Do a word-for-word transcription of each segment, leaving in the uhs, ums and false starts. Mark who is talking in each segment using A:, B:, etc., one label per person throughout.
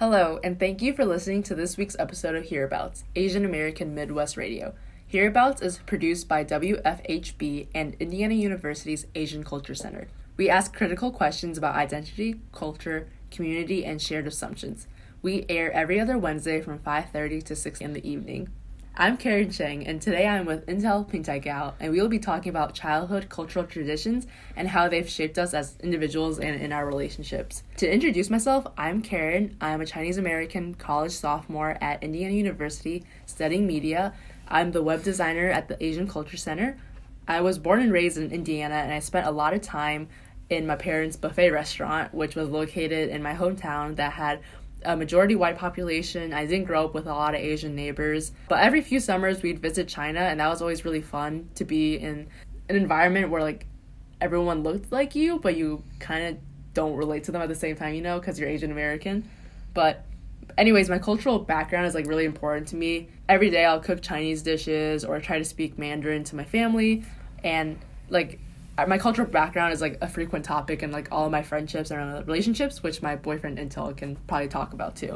A: Hello, and thank you for listening to this week's episode of Hereabouts, Asian American Midwest Radio. Hereabouts is produced by W F H B and Indiana University's Asian Culture Center. We ask critical questions about identity, culture, community, and shared assumptions. We air every other Wednesday from five thirty to six in the evening. I'm Karen Cheng, and today I'm with Intel Pintaigao, and we will be talking about childhood cultural traditions and how they've shaped us as individuals and in our relationships. To introduce myself, I'm Karen. I'm a Chinese-American college sophomore at Indiana University studying media. I'm the web designer at the Asian Culture Center. I was born and raised in Indiana, and I spent a lot of time in my parents' buffet restaurant, which was located in my hometown that had a majority white population. I didn't grow up with a lot of Asian neighbors, but every few summers we'd visit China, and that was always really fun to be in an environment where like everyone looked like you, but you kind of don't relate to them at the same time, you know, because you're Asian American. But anyways, my cultural background is like really important to me. Every day I'll cook Chinese dishes or try to speak Mandarin to my family, and like my cultural background is like a frequent topic in like all of my friendships and relationships, which my boyfriend Intel can probably talk about too.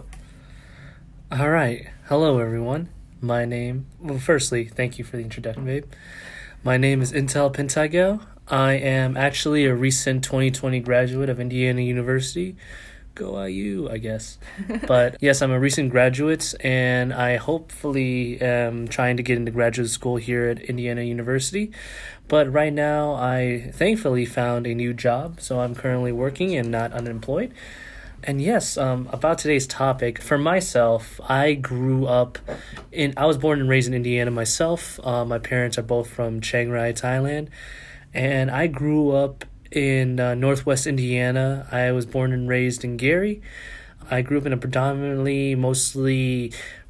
B: All right. Hello, everyone. My name, well, firstly, thank you for the introduction, babe. My name is Intel Pintaigao. I am actually a recent twenty twenty graduate of Indiana University. Go I U, I guess. But yes, I'm a recent graduate, and I hopefully am trying to get into graduate school here at Indiana University. But right now, I thankfully found a new job, so I'm currently working and not unemployed. And yes, um, about today's topic, for myself, I grew up in, I was born and raised in Indiana myself. Uh, my parents are both from Chiang Rai, Thailand, and I grew up in uh, Northwest Indiana. I was born and raised in Gary. I grew up in a predominantly, mostly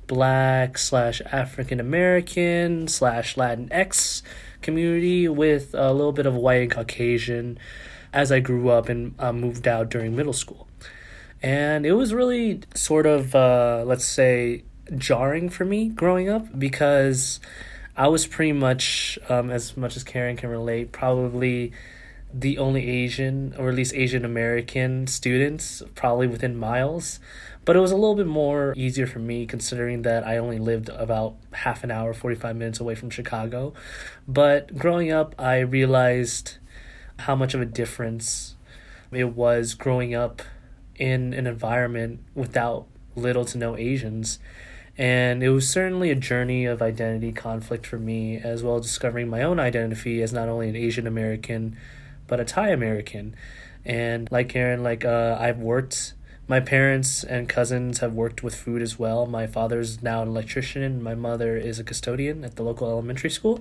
B: Black slash African American slash Latinx community with a little bit of white and Caucasian as I grew up and uh, moved out during middle school. And it was really sort of, uh, let's say, jarring for me growing up because I was pretty much, um, as much as Karen can relate, probably the only Asian, or at least Asian American students, probably within miles. But it was a little bit more easier for me considering that I only lived about half an hour, forty-five minutes away from Chicago. But growing up, I realized how much of a difference it was growing up in an environment without little to no Asians. And it was certainly a journey of identity conflict for me, as well as discovering my own identity as not only an Asian American, but a Thai American. And like Karen, like uh, I've worked, my parents and cousins have worked with food as well. My father's now an electrician, and my mother is a custodian at the local elementary school.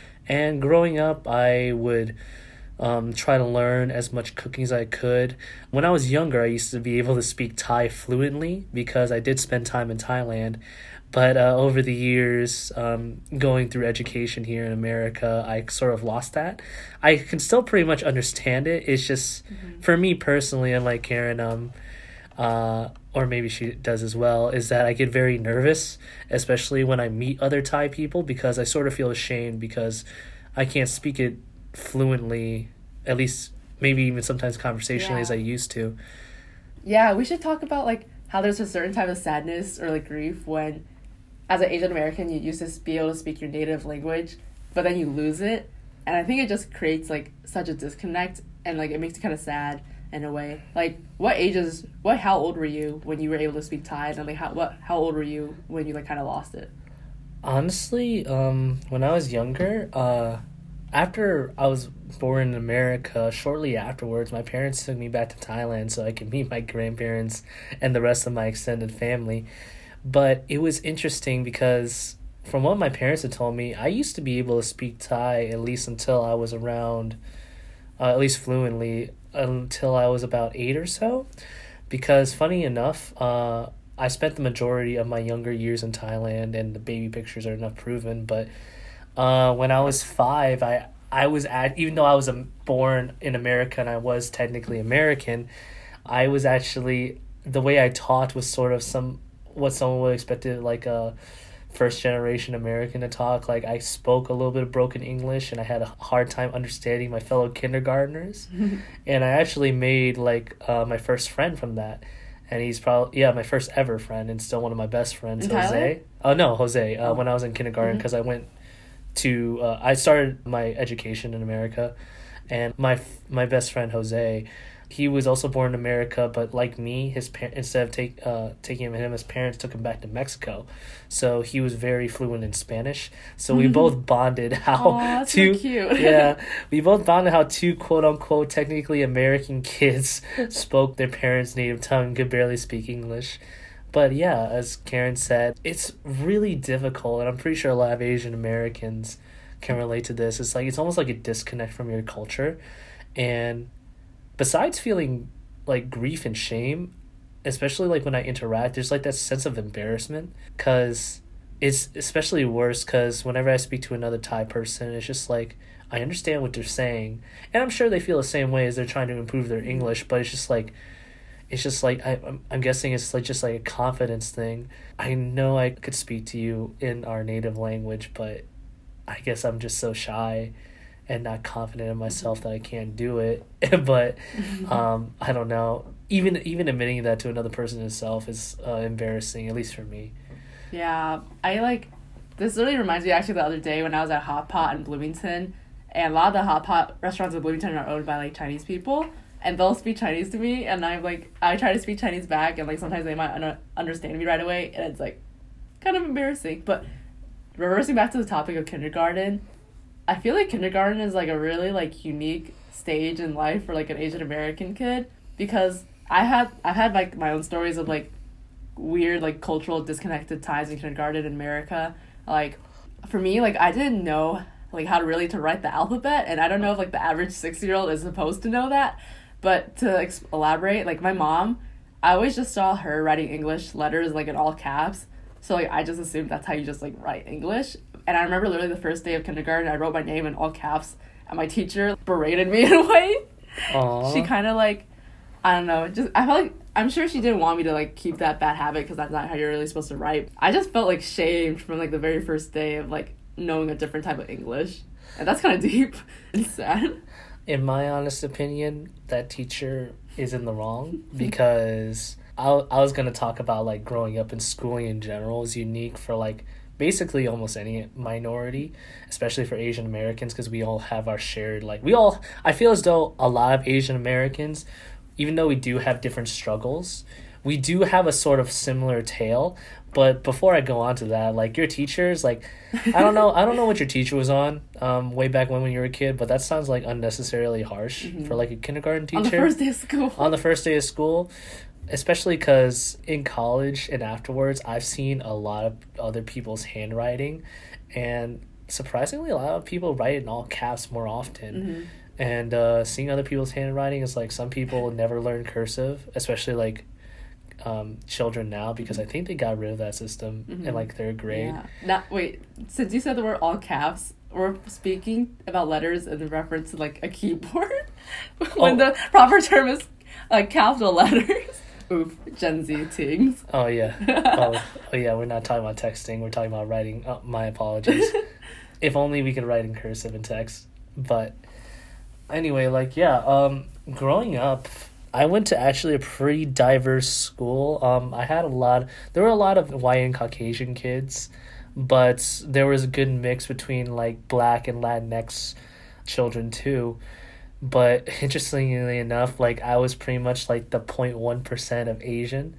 B: And growing up, I would um, try to learn as much cooking as I could. When I was younger, I used to be able to speak Thai fluently because I did spend time in Thailand. But uh, over the years, um, going through education here in America, I sort of lost that. I can still pretty much understand it. It's just, mm-hmm. for me personally, unlike Karen, um, uh, or maybe she does as well, is that I get very nervous, especially when I meet other Thai people, because I sort of feel ashamed because I can't speak it fluently, at least maybe even sometimes conversationally yeah. as I used to.
A: Yeah, we should talk about like how there's a certain type of sadness or like grief when, as an Asian American, you used to be able to speak your native language, but then you lose it. And I think it just creates, like, such a disconnect, and, like, it makes you kind of sad in a way. Like, what ages, what, how old were you when you were able to speak Thai? And, like, how, what, how old were you when you, like, kind of lost it?
B: Honestly, um, when I was younger, uh, after I was born in America, shortly afterwards, my parents took me back to Thailand so I could meet my grandparents and the rest of my extended family. But it was interesting because from what my parents had told me, I used to be able to speak Thai at least until I was around, uh, at least fluently, until I was about eight or so. Because funny enough, uh, I spent the majority of my younger years in Thailand, and the baby pictures are enough proven. But uh, when I was five, I, I was at, even though I was um, born in America and I was technically American, I was actually, the way I taught was sort of some, what someone would expect it, like a first generation American to talk. Like I spoke a little bit of broken English and I had a hard time understanding my fellow kindergartners. And I actually made like uh, my first friend from that. and he's probably yeah my first ever friend and still one of my best friends.
A: In
B: Jose. Oh no, Jose. Uh,
A: Oh.
B: When I was in kindergarten,
A: Mhm.
B: because I went to uh, I started my education in America, and my f- my best friend Jose, he was also born in America, but like me, his par- instead of take uh taking him, his parents took him back to Mexico, so he was very fluent in Spanish. So we both bonded how
A: Aw, that's
B: two
A: so cute.
B: yeah we both bonded how two quote unquote technically American kids spoke their parents' native tongue, could barely speak English. But yeah, as Karen said, it's really difficult, and I'm pretty sure a lot of Asian Americans can relate to this. It's like it's almost like a disconnect from your culture, and besides feeling like grief and shame, especially like when I interact, there's like that sense of embarrassment, because it's especially worse because whenever I speak to another Thai person, it's just like I understand what they're saying, and I'm sure they feel the same way as they're trying to improve their English, but it's just like it's just like I, I'm, I'm guessing it's like just like a confidence thing. I know I could speak to you in our native language, but I guess I'm just so shy and not confident in myself that I can't do it. But um, I don't know. Even even admitting that to another person itself is uh, embarrassing, at least for me.
A: Yeah, I like, this really reminds me actually the other day when I was at Hot Pot in Bloomington, and a lot of the Hot Pot restaurants in Bloomington are owned by like Chinese people, and they'll speak Chinese to me, and I'm like, I try to speak Chinese back, and like sometimes they might un- understand me right away, and it's like kind of embarrassing. But reversing back to the topic of kindergarten, I feel like kindergarten is like a really like unique stage in life for like an Asian American kid, because I had I've had like my own stories of like weird like cultural disconnected times in kindergarten in America. Like for me, like I didn't know like how to really to write the alphabet, and I don't know if like the average six year old is supposed to know that. But to ex- elaborate, like my mom, I always just saw her writing English letters like in all caps, so like I just assumed that's how you just like write English. And I remember literally the first day of kindergarten, I wrote my name in all caps, and my teacher berated me in a way.
B: Aww.
A: She kind of like, I don't know, just I felt like, I'm sure she didn't want me to like keep that bad habit, because that's not how you're really supposed to write. I just felt like shamed from like the very first day of like knowing a different type of English, and that's kind of deep and sad.
B: In my honest opinion, that teacher is in the wrong, because I, I was going to talk about like growing up in schooling in general is unique for like basically almost any minority, especially for Asian Americans, because we all have our shared like we all I feel as though a lot of Asian Americans, even though we do have different struggles, we do have a sort of similar tale. But before I go on to that, like your teachers, like I don't know, I don't know what your teacher was on, um, way back when when you were a kid, but that sounds like unnecessarily harsh
A: Mm-hmm.
B: for like a kindergarten teacher
A: On the first day of school.
B: on the first day of school, especially because in college and afterwards, I've seen a lot of other people's handwriting, and surprisingly, a lot of people write in all caps more often.
A: Mm-hmm.
B: And uh, seeing other people's handwriting is like some people never learn cursive, especially like um, children now, because I think they got rid of that system
A: Mm-hmm.
B: in like third grade.
A: Yeah. Now, wait, since you said the word all caps, we're speaking about letters in reference to like a keyboard when
B: Oh.
A: the proper term is like capital letters. Oof, Gen Z things.
B: Oh yeah. oh, oh yeah. We're not talking about texting. We're talking about writing. Oh, my apologies. If only we could write in cursive and text. But anyway, like yeah. Um, growing up, I went to actually a pretty diverse school. Um, I had a lot. There were a lot of white and Caucasian kids, but there was a good mix between like Black and Latinx children too. But interestingly enough, like I was pretty much like the zero point one percent of Asian,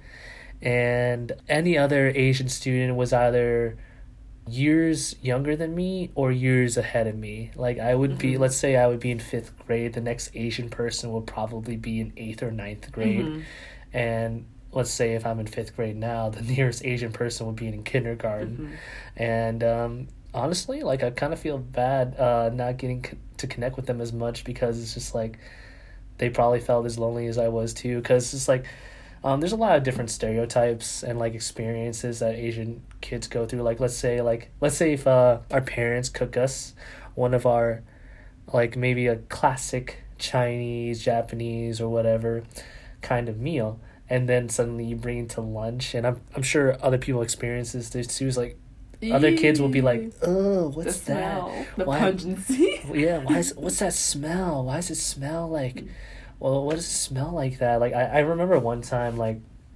B: and any other Asian student was either years younger than me or years ahead of me. Like I would be,
A: Mm-hmm.
B: let's say I would be in fifth grade, the next Asian person would probably be in eighth or ninth grade.
A: Mhm.
B: And let's say if I'm in fifth grade now, the nearest Asian person would be in kindergarten.
A: Mhm.
B: And um, honestly, like I kind of feel bad uh, not getting co- to connect with them as much, because it's just like they probably felt as lonely as I was too. Because it's like um, there's a lot of different stereotypes and like experiences that Asian kids go through. Like let's say like let's say if uh, our parents cook us one of our like maybe a classic Chinese, Japanese, or whatever kind of meal, and then suddenly you bring it to lunch, and I'm I'm sure other people experience this too. It's like other kids will be like, "Oh, what's
A: the smell,
B: that?
A: the
B: Why-
A: pungency."
B: Yeah, why is what's that smell? Why does it smell like? Well, what does it smell like that? Like I, I remember one time like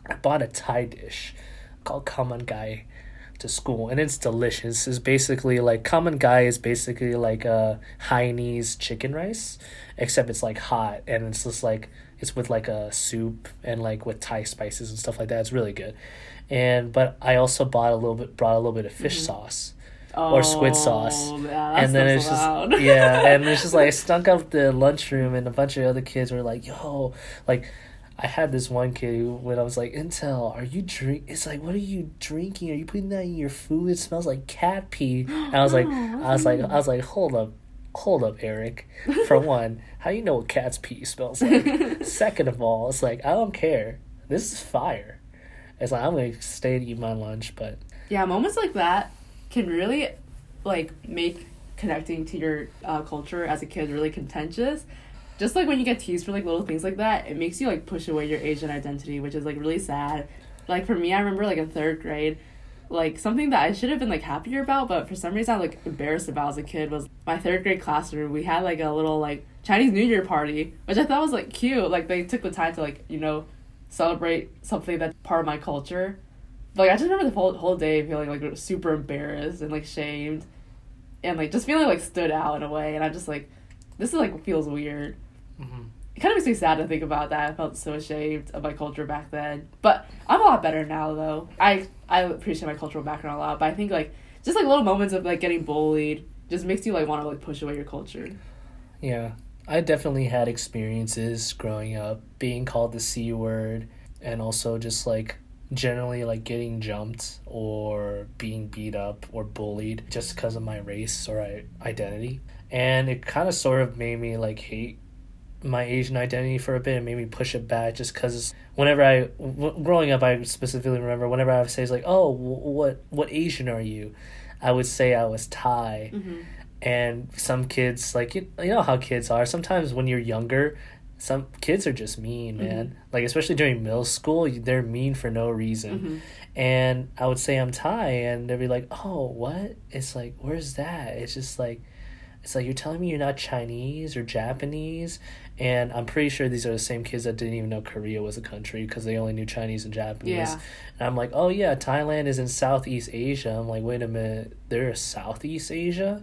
B: I bought a Thai dish called Kaman Gai to school, and it's delicious. It's basically like Kaman Gai is basically like a Hainese chicken rice, except it's like hot, and it's just like it's with like a soup and like with Thai spices and stuff like that. It's really good. And but I also bought a little bit brought a little bit of fish mm-hmm. sauce.
A: Oh,
B: or squid sauce,
A: yeah,
B: and then it's
A: loud.
B: just yeah, and it's just like I stunk up the lunchroom, and a bunch of other kids were like, "Yo," like I had this one kid who, when I was like, "Intel, are you drink?" It's like, "What are you drinking? Are you putting that in your food? It smells like cat pee." And I was like, oh, I was like, I was like, hold up, hold up, Eric. For one, how you know what cat's pee smells like? Second of all, it's like I don't care. This is fire. It's like I'm gonna stay to eat my lunch, but
A: yeah, moments like that can really like make connecting to your uh, culture as a kid really contentious. Just like when you get teased for like little things like that, it makes you like push away your Asian identity, which is like really sad. Like for me, I remember like in third grade, like something that I should have been like happier about, but for some reason I was like embarrassed about as a kid, was my third grade classroom. We had like a little like Chinese New Year party, which I thought was like cute. Like they took the time to like, you know, celebrate something that's part of my culture. Like, I just remember the whole, whole day feeling, like, super embarrassed and, like, shamed. And, like, just feeling, like, stood out in a way. And I'm just, like, this is, like, feels weird. Mm-hmm. It kind of makes me sad to think about that. I felt so ashamed of my culture back then. But I'm a lot better now, though. I I appreciate my cultural background a lot. But I think, like, just, like, little moments of, like, getting bullied just makes you, like, want to, like, push away your culture.
B: Yeah. I definitely had experiences growing up being called the C word, and also just, like, generally like getting jumped or being beat up or bullied just because of my race or I- identity. And it kind of sort of made me like hate my Asian identity for a bit and made me push it back, just because whenever I w- growing up I specifically remember whenever I would say like, oh, w- what what Asian are you, I would say I was Thai. Mm-hmm. And some kids, like, you, you know how kids are sometimes when you're younger, some kids are just mean, man. Mm-hmm. Like, especially during middle school, they're mean for no reason. Mm-hmm. And I would say I'm Thai, and they'd be like, oh, what? It's like, where's that? It's just like, it's like, you're telling me you're not Chinese or Japanese? And I'm pretty sure these are the same kids that didn't even know Korea was a country because they only knew Chinese and Japanese. Yeah. And I'm like, oh, yeah, Thailand is in Southeast Asia. I'm like, wait a minute, they're Southeast Asia?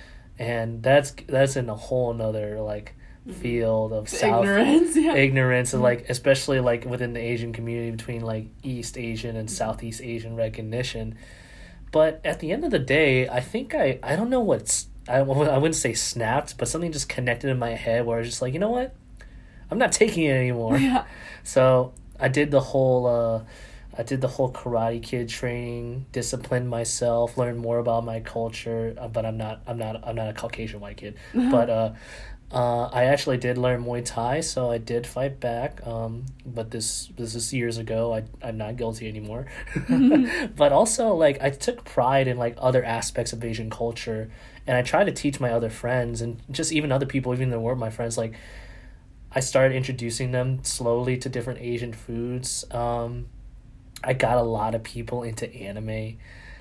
B: And that's that's in a whole nother, like, field of South ignorance, yeah. ignorance and like especially like within the Asian community between like East Asian and Southeast Asian recognition. But at the end of the day, I think I I don't know what's I, I wouldn't say snapped, but something just connected in my head where I was just like, you know what, I'm not taking it anymore. Yeah. So I did the whole uh I did the whole Karate Kid training, disciplined myself, learned more about my culture, uh, but I'm not I'm not I'm not a Caucasian white kid. But uh Uh, I actually did learn Muay Thai, so I did fight back. Um, but this this is years ago. I I'm not guilty anymore. But also, like, I took pride in like other aspects of Asian culture, and I tried to teach my other friends and just even other people, even though they weren't my friends. Like, I started introducing them slowly to different Asian foods. Um, I got a lot of people into anime,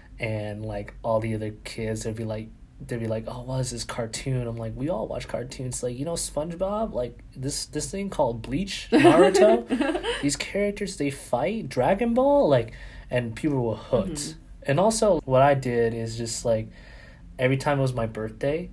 B: and like all the other kids, they'd be like. They'd be like, oh, what is this cartoon? I'm like, we all watch cartoons. Like, you know, SpongeBob? Like, this this thing called Bleach, Naruto? These characters, they fight? Dragon Ball? Like, and people were hooked. Mm-hmm. And also, what I did is just, like, every time it was my birthday,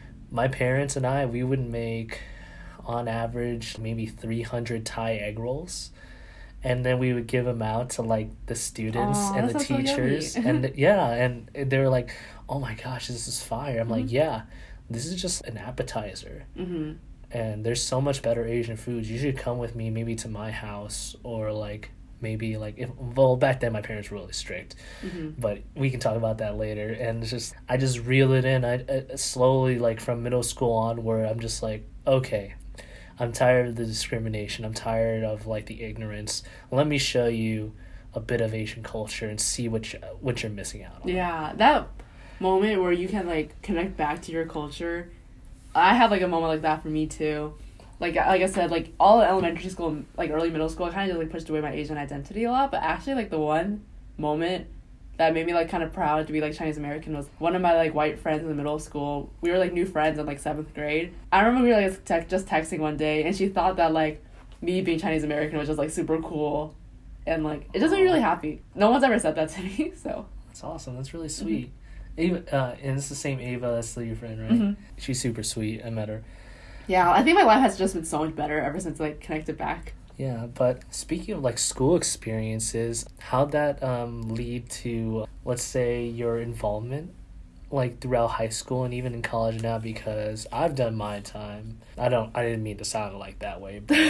B: my parents and I, we would make, on average, maybe three hundred Thai egg rolls. And then we would give them out to, like, the students Aww, and the teachers. So and, yeah, and they were like, oh my gosh, this is fire. I'm mm-hmm. like, yeah, this is just an appetizer. Mm-hmm. And there's so much better Asian foods. You should come with me maybe to my house, or like maybe like, if, well, back then my parents were really strict, mm-hmm. but we can talk about that later. And it's just, I just reel it in. I, I slowly, like from middle school onward, I'm just like, okay, I'm tired of the discrimination. I'm tired of like the ignorance. Let me show you a bit of Asian culture and see what you, what you're missing out on.
A: Yeah, that moment where you can like connect back to your culture. I had like a moment like that for me too. Like like I said, like all elementary school, like early middle school, I kind of just like pushed away my Asian identity a lot. But actually, like the one moment that made me like kind of proud to be like Chinese American was one of my like white friends in the middle school. We were like new friends in like seventh grade. I remember we were like te- just texting one day, and she thought that like me being Chinese American was just like super cool. and like it just made me really happy. No one's ever said that to me, so
B: that's awesome. That's really sweet. Mm-hmm. Ava, uh, and it's the same Ava. That's still your friend, right?
A: Mm-hmm.
B: She's super sweet. I met her.
A: Yeah, I think my life has just been so much better ever since I connected back.
B: Yeah, but speaking of like school experiences, how'd that um lead to, let's say, your involvement like throughout high school and even in college now? Because I've done my time. I don't I didn't mean to sound like that way, but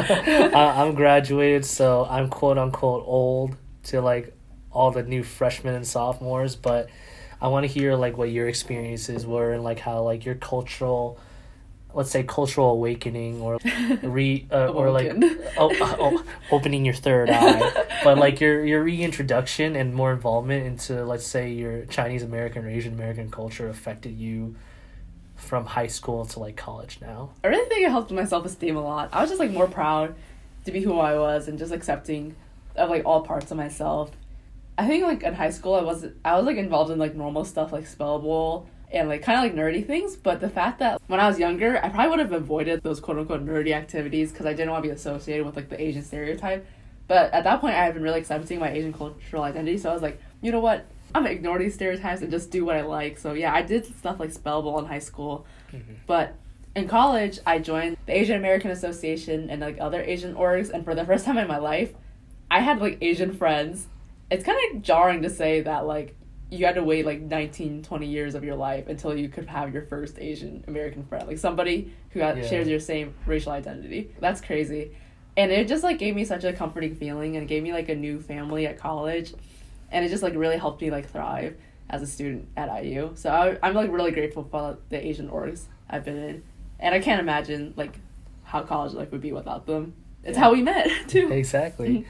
B: I, I'm graduated, so I'm quote unquote old to like all the new freshmen and sophomores, but I want to hear like what your experiences were and like how like your cultural, let's say, cultural awakening or re uh, or like oh, oh, opening your third eye, but like your your reintroduction and more involvement into, let's say, your Chinese American or Asian American culture affected you from high school to like college now.
A: I really think it helped my self-esteem a lot. I was just like more proud to be who I was and just accepting of like all parts of myself. I think like in high school I was I was like involved in like normal stuff like Spell Bowl and like kind of like nerdy things, but the fact that when I was younger I probably would have avoided those quote unquote nerdy activities because I didn't want to be associated with like the Asian stereotype. But at that point I had been really accepting my Asian cultural identity, so I was like, you know what, I'm gonna ignore these stereotypes and just do what I like. So yeah, I did stuff like Spell Bowl in high school. Mm-hmm. But in college I joined the Asian American Association and like other Asian orgs, and for the first time in my life I had like Asian friends. It's kind of jarring to say that like you had to wait like nineteen, twenty years of your life until you could have your first Asian American friend, like somebody who had, yeah. shares your same racial identity. That's crazy. And it just like gave me such a comforting feeling, and it gave me like a new family at college, and it just like really helped me like thrive as a student at I U. So I, I'm like really grateful for the Asian orgs I've been in, and I can't imagine like how college life would be without them. It's yeah. how we met too.
B: Exactly.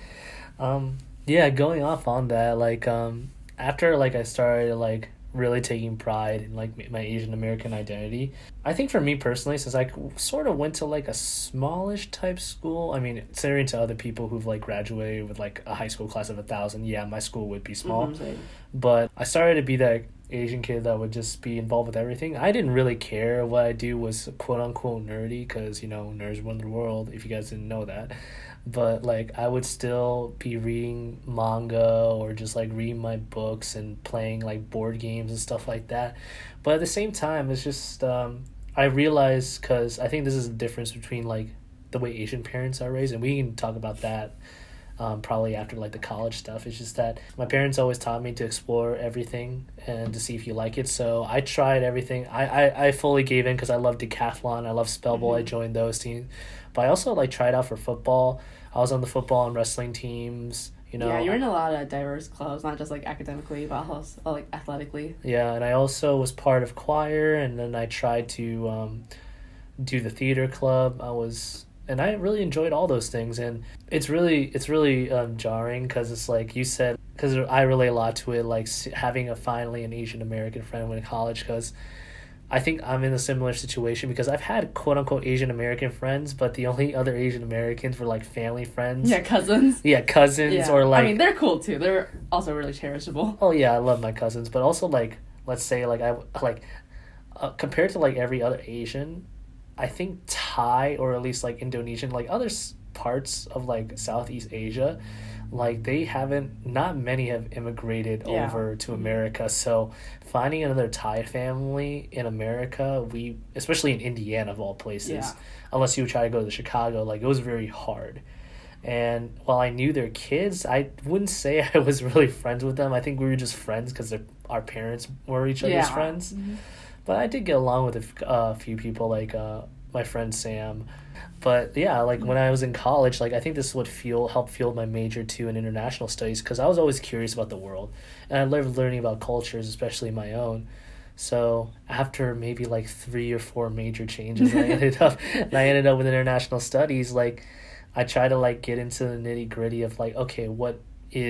B: um yeah going off on that, like um after like I started like really taking pride in like my Asian American identity, I think for me personally, since I sort of went to like a smallish type school, I mean, considering to other people who've like graduated with like a high school class of a thousand, yeah, my school would be small. Mm-hmm. But I started to be that Asian kid that would just be involved with everything. I didn't really care what I do was quote unquote nerdy, because you know nerds run the world, if you guys didn't know that. But like I would still be reading manga or just like reading my books and playing like board games and stuff like that. But at the same time, it's just um I realized, because I think this is the difference between like the way Asian parents are raised, and we can talk about that um probably after like the college stuff. It's just that my parents always taught me to explore everything and to see if you like it. So I tried everything. I I, I fully gave in because I love decathlon, I love Spell Bowl. Mm-hmm. I joined those teams, but I also like tried out for football. I was on the football and wrestling teams, you know.
A: Yeah, you're in a lot of diverse clubs, not just like academically, but also like athletically.
B: Yeah, and I also was part of choir, and then I tried to um, do the theater club. I was, and I really enjoyed all those things, and it's really, it's really um, jarring because it's like you said, because I relate a lot to it, like having a finally an Asian American friend in college, because I think I'm in a similar situation because I've had quote-unquote Asian American friends, but the only other Asian Americans were like family friends.
A: Yeah, cousins.
B: Yeah, cousins yeah. or like...
A: I mean, they're cool too. They're also really cherishable.
B: Oh yeah, I love my cousins, but also like, let's say like I like uh, compared to like every other Asian, I think Thai or at least like Indonesian, like other parts of like Southeast Asia, like they haven't, not many have immigrated yeah. over to America. So finding another Thai family in America, we, especially in Indiana of all places, yeah. unless you try to go to Chicago, like it was very hard. And while I knew their kids, I wouldn't say I was really friends with them. I think we were just friends because our parents were each other's yeah. friends. Mm-hmm. But I did get along with a f- uh, few people, like uh, my friend Sam. But yeah, like when I was in college, like I think this would fuel help fuel my major too in international studies, because I was always curious about the world, and I loved learning about cultures, especially my own. So after maybe like three or four major changes, I ended up and I ended up with international studies. Like I try to like get into the nitty gritty of like, okay, what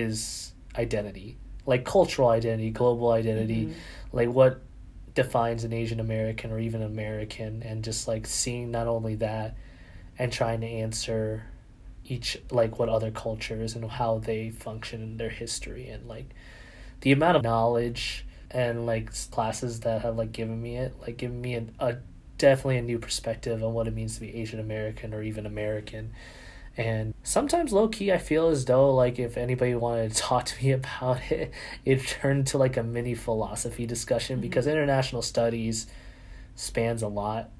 B: is identity? Like cultural identity, global identity, mm-hmm. like what defines an Asian American or even American, and just like seeing not only that, and trying to answer each, like what other cultures and how they function in their history, and like the amount of knowledge and like classes that have like given me it, like given me a, a definitely a new perspective on what it means to be Asian American or even American. And sometimes low key, I feel as though like if anybody wanted to talk to me about it, it turned to like a mini philosophy discussion mm-hmm. because international studies spans a lot.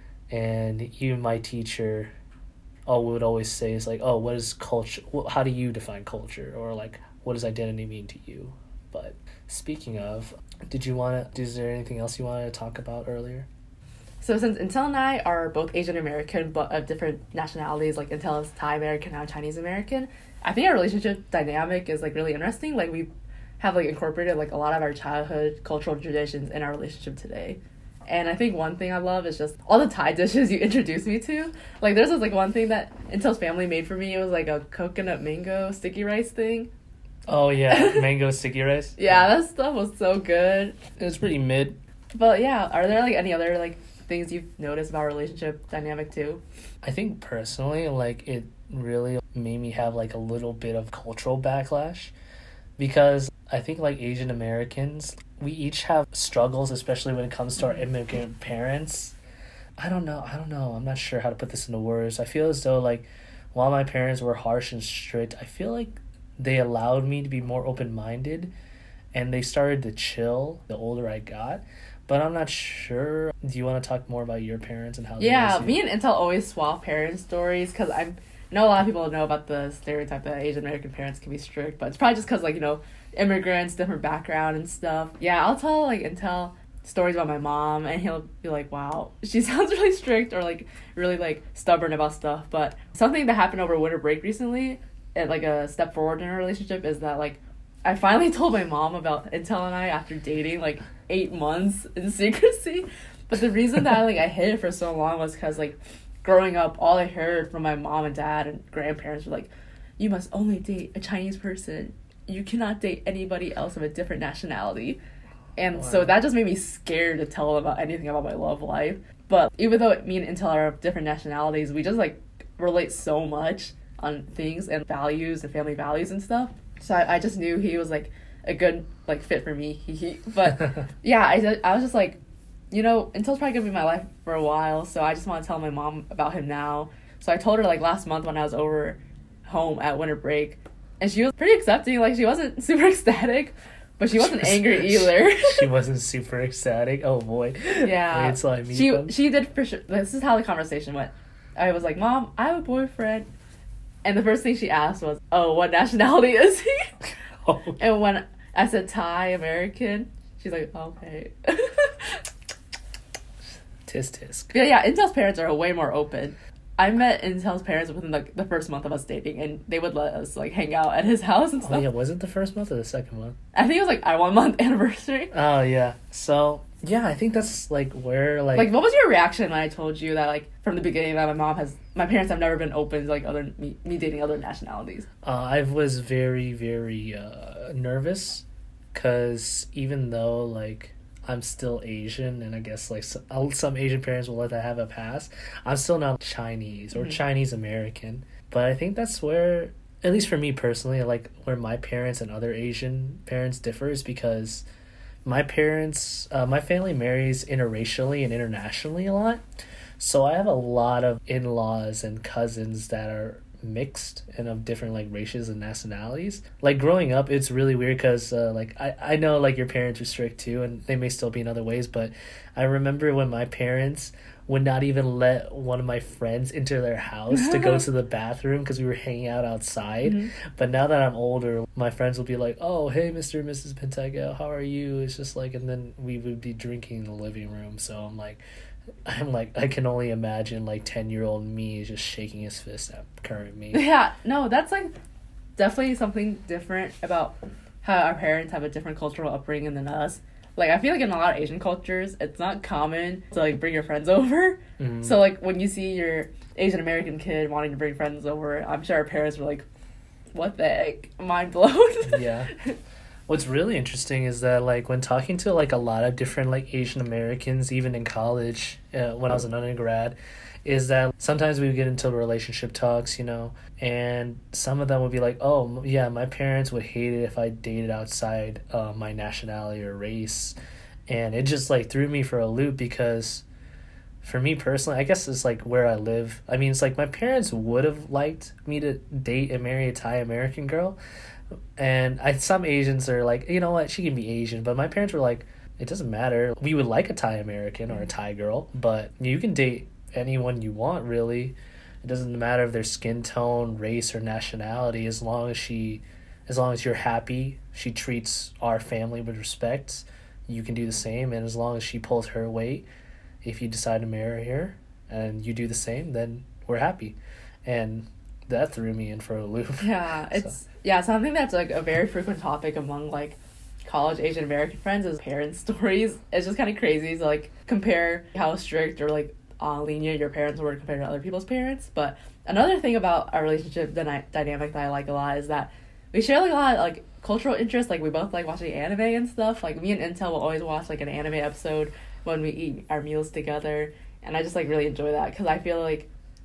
B: And even my teacher oh, would always say is like, oh, what is culture? How do you define culture? Or like, what does identity mean to you? But speaking of, did you want to, is there anything else you wanted to talk about earlier?
A: So since Intel and I are both Asian American, but of different nationalities, like Intel is Thai American, I'm Chinese American, I think our relationship dynamic is like really interesting. Like we have like incorporated like a lot of our childhood cultural traditions in our relationship today. And I think one thing I love is just all the Thai dishes you introduced me to. Like there's this like one thing that Intel's family made for me. It was like a coconut mango sticky rice thing.
B: Oh yeah, mango sticky rice.
A: Yeah, that stuff was so good.
B: It was pretty mid.
A: But yeah, are there like any other like things you've noticed about our relationship dynamic too?
B: I think personally, like it really made me have like a little bit of cultural backlash because I think like Asian Americans, we each have struggles, especially when it comes to our immigrant parents. I don't know. I don't know. I'm not sure how to put this into words. I feel as though like while my parents were harsh and strict, I feel like they allowed me to be more open-minded and they started to chill the older I got. But I'm not sure. Do you want to talk more about your parents and how they
A: Yeah,
B: raised you?
A: me and Intel always swap parent stories because I know a lot of people know about the stereotype that Asian American parents can be strict, but it's probably just because, like, you know, immigrants, different background and stuff. Yeah, I'll tell, like, Intel stories about my mom, and he'll be like, wow, she sounds really strict or, like, really, like, stubborn about stuff. But something that happened over winter break recently, and, like, a step forward in our relationship is that, like, I finally told my mom about Intel and I after dating, like, eight months in secrecy. But the reason that, like, I hid it for so long was because, like, growing up, all I heard from my mom and dad and grandparents were like, you must only date a Chinese person. You cannot date anybody else of a different nationality. And wow. So that just made me scared to tell them about anything about my love life. But even though me and Intel are of different nationalities, we just, like, relate so much on things and values and family values and stuff. So I, I just knew he was, like, a good, like, fit for me. But, yeah, I, I was just, like, you know, Intel's probably going to be my life for a while, so I just want to tell my mom about him now. So I told her, like, last month when I was over home at winter break, and she was pretty accepting. Like, she wasn't super ecstatic, but she wasn't angry either.
B: She wasn't super ecstatic? Oh, boy.
A: Yeah.
B: Wait till I meet
A: she,
B: them.
A: She did for sure. This is how the conversation went. I was like, Mom, I have a boyfriend. And the first thing she asked was, oh, what nationality is he? Oh. And when I said Thai American, she's like, okay.
B: Tisk tisk.
A: Yeah, yeah, Intel's parents are way more open. I met Intel's parents within like the first month of us dating, and they would let us like hang out at his house and stuff.
B: Oh yeah, was it the first month or the second month?
A: I think it was like our one month anniversary.
B: Oh yeah. So yeah, I think that's like where like
A: like what was your reaction when I told you that like from the beginning that my mom has my parents have never been open to like other me, me dating other nationalities?
B: Uh, I was very very uh, nervous, cause even though like I'm still Asian, and I guess like some, some Asian parents will let that have a pass, I'm still not Chinese or mm-hmm. Chinese American. But I think that's where, at least for me personally, like where my parents and other Asian parents differ is because my parents, uh, my family marries interracially and internationally a lot. So I have a lot of in-laws and cousins that are mixed and of different like races and nationalities. Like growing up, it's really weird because uh, like I, I know like your parents are strict too, and they may still be in other ways, but I remember when my parents would not even let one of my friends into their house to go to the bathroom because we were hanging out outside. Mm-hmm. But now that I'm older, my friends will be like, oh, hey, Mister and Missus Pentago, how are you? It's just like, and then we would be drinking in the living room. So I'm like, I'm like, I can only imagine like ten-year-old me just shaking his fist at current me.
A: Yeah, no, that's like definitely something different about how our parents have a different cultural upbringing than us. Like, I feel like in a lot of Asian cultures, it's not common to, like, bring your friends over. Mm-hmm. So, like, when you see your Asian American kid wanting to bring friends over, I'm sure our parents were like, what the heck? Mind blown.
B: Yeah. What's really interesting is that, like, when talking to, like, a lot of different, like, Asian Americans, even in college, uh, when I was an undergrad, is that sometimes we would get into relationship talks, you know, and some of them would be like, oh, yeah, my parents would hate it if I dated outside uh, my nationality or race. And it just, like, threw me for a loop because for me personally, I guess it's like where I live. I mean, it's like my parents would have liked me to date and marry a Thai American girl. And I, some Asians are like, you know what, she can be Asian. But my parents were like, it doesn't matter. We would like a Thai American or a Thai girl, but you can date anyone you want, really. It doesn't matter if their skin tone, race, or nationality, as long as she, as long as you're happy, she treats our family with respect, you can do the same. And as long as she pulls her weight, if you decide to marry her and you do the same, then we're happy. And that threw me in for a loop.
A: Yeah, it's so. yeah something that's like a very frequent topic among like college Asian American friends is parent stories. It's just kind of crazy to like compare how strict or like uh, lenient your parents were compared to other people's parents. But another thing about our relationship dyna- dynamic that I like a lot is that we share like a lot of like cultural interests. Like we both like watching anime and stuff. Like me and Intel will always watch like an anime episode when we eat our meals together, and I just like really enjoy that because I feel like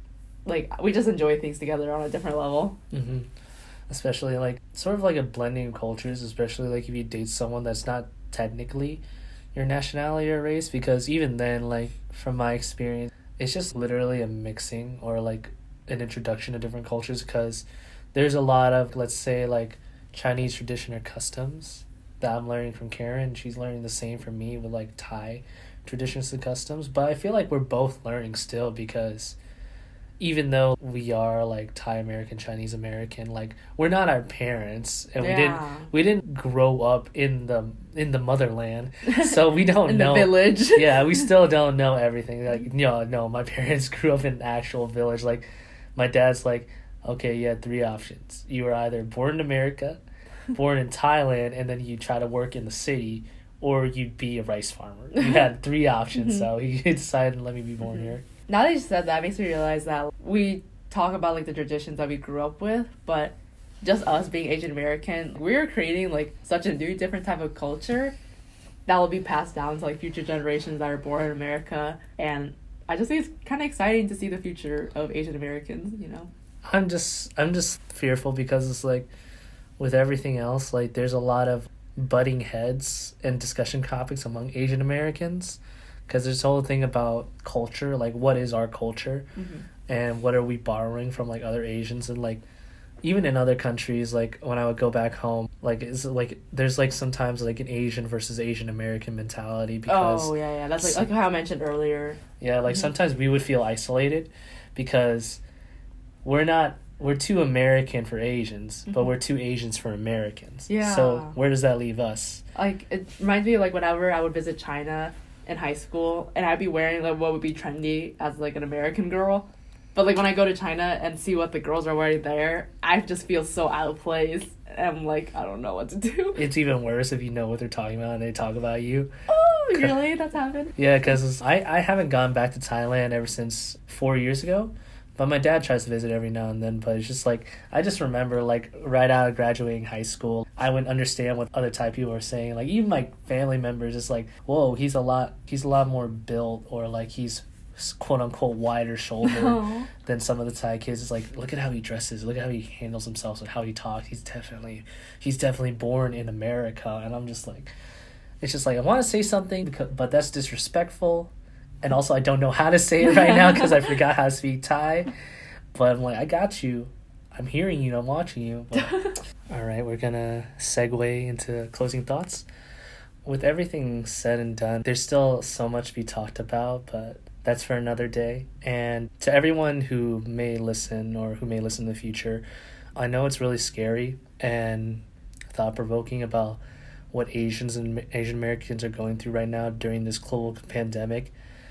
A: like we just enjoy things together on a different level.
B: Mm-hmm. Especially like sort of like a blending of cultures, especially like if you date someone that's not technically your nationality or race, because even then, like from my experience, it's just literally a mixing or like an introduction to different cultures, because there's a lot of, let's say, like Chinese tradition or customs that I'm learning from Karen. She's learning the same from me with like Thai traditions and customs, but I feel like we're both learning still, because even though we are like Thai American, Chinese American, like we're not our parents, and
A: yeah.
B: we didn't we didn't grow up in the in the motherland, so we don't
A: in
B: know
A: the village.
B: Yeah, we still don't know everything. Like no, no, my parents grew up in an actual village. Like my dad's like, okay, you had three options. You were either born in America, born in Thailand, and then you try to work in the city, or you'd be a rice farmer. You had three options, so he decided to let me be born here.
A: Now that you said that, it makes me realize that we talk about like the traditions that we grew up with, but just us being Asian American, we're creating like such a new different type of culture that will be passed down to like future generations that are born in America. And I just think it's kind of exciting to see the future of Asian Americans, you know.
B: I'm just I'm just fearful because it's like with everything else, like there's a lot of butting heads and discussion topics among Asian Americans. Because there's the whole thing about culture, like what is our culture, mm-hmm. and what are we borrowing from like other Asians, and like even in other countries, like when I would go back home, like it's like there's like sometimes like an Asian versus Asian American mentality. Because
A: oh yeah, yeah, that's like like how I mentioned earlier.
B: Yeah, like mm-hmm. sometimes we would feel isolated because we're not we're too American for Asians, mm-hmm. but we're too Asians for Americans.
A: Yeah.
B: So where does that leave us?
A: Like it reminds me of like whenever I would visit China in high school, and I'd be wearing like what would be trendy as like an American girl, but like when I go to China and see what the girls are wearing there, I just feel so out of place. I'm like, I don't know what to do.
B: It's even worse if you know what they're talking about and they talk about you.
A: Oh, really? That's happened?
B: Yeah, because I, I haven't gone back to Thailand ever since four years ago. But my dad tries to visit every now and then. But it's just like, I just remember like right out of graduating high school, I wouldn't understand what other Thai people were saying. Like even my family members, it's like, whoa, he's a lot, he's a lot more built, or like he's quote unquote wider shouldered oh. than some of the Thai kids. It's like, look at how he dresses, look at how he handles himself, and how he talks. He's definitely, he's definitely born in America. And I'm just like, it's just like I want to say something, because, but that's disrespectful. And also, I don't know how to say it right now because I forgot how to speak Thai. But I'm like, I got you. I'm hearing you. I'm watching you. But, all right, we're going to segue into closing thoughts. With everything said and done, there's still so much to be talked about, but that's for another day. And to everyone who may listen or who may listen in the future, I know it's really scary and thought-provoking about what Asians and Asian Americans are going through right now during this global pandemic,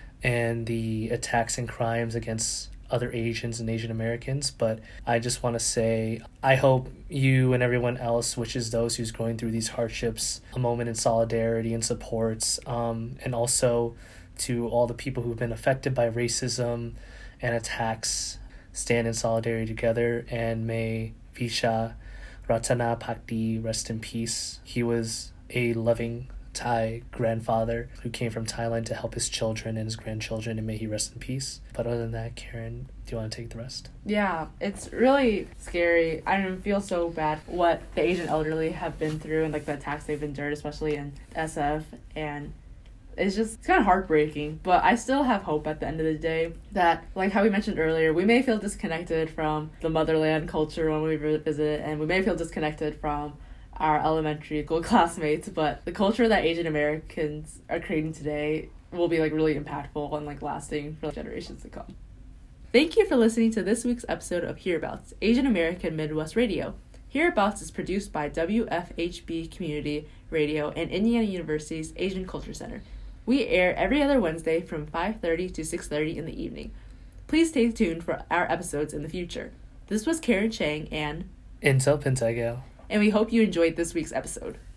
B: and the attacks and crimes against other Asians and Asian Americans. But I just want to say, I hope you and everyone else wishes those who's going through these hardships a moment in solidarity and supports, um, and also to all the people who've been affected by racism and attacks, stand in solidarity together. And may Visha Ratana Pakdi rest in peace. He was a loving Thai grandfather who came from Thailand to help his children and his grandchildren, and may he rest in peace. But other than that, Karen, do you want to take the rest?
A: Yeah, it's really scary. I feel so bad what the Asian elderly have been through and like the attacks they've endured, especially in S F. And It's just, it's kind of heartbreaking, but I still have hope at the end of the day that, like how we mentioned earlier, we may feel disconnected from the motherland culture when we visit, and we may feel disconnected from our elementary school classmates, but the culture that Asian Americans are creating today will be like really impactful and like lasting for generations to come. Thank you for listening to this week's episode of Hereabouts, Asian American Midwest Radio. Hereabouts is produced by W F H B Community Radio and Indiana University's Asian Culture Center. We air every other Wednesday from five thirty to six thirty in the evening. Please stay tuned for our episodes in the future. This was Karen Chang and
B: Intel Pentago.
A: And we hope you enjoyed this week's episode.